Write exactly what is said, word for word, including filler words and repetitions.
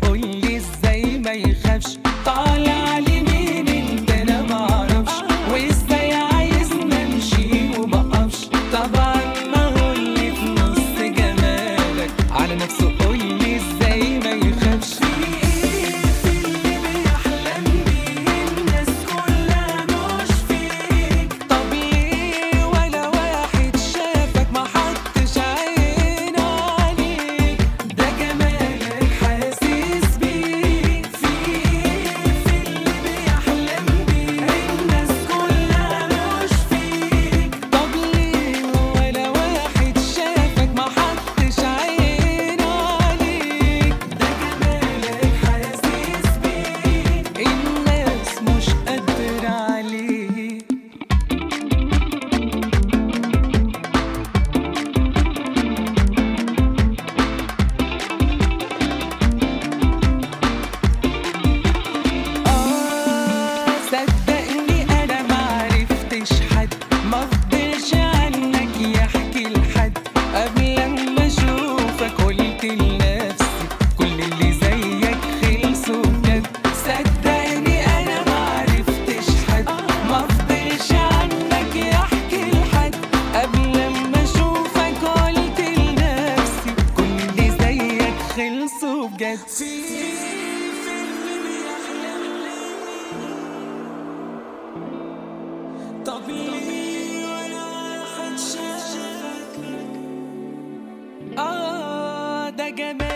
قولي ازاي ما يخافش، طالع لي مين انت انا معرفش، وازاي عايزنا نمشي ومقفش. طبعا ما هو اللي في نص جمالك على نفسه قولي ازاي ما يخافش. في ايه في اللي بيحلم بيه الناس كلها مش فيك؟ طب ليه ولا واحد شافك ما حطش عين عليك؟ ده جمالك حاسس بيه. في ايه في اللي بيحلم بيه الناس كلها مش فيك؟ طب ليه ولا واحد شافك ما حطش عين عليك؟ ده جمالك حاسس بيه الناس مش قادرة عليه. آه صدقني أنا معرفتش حد مفضلش عنك يحكي لحد، قبل أما أشوفك قلت لنفسي كل اللي زيك خلصوا بجد. صدقني أنا معرفتش حد مفضلش عنك يحكي لحد، قبل أما أشوفك قلت لنفسي كل اللي زيك خلصوا بجد. في في اللي بيحلم طب ليه ولا واحد شافك؟ آه ده جمال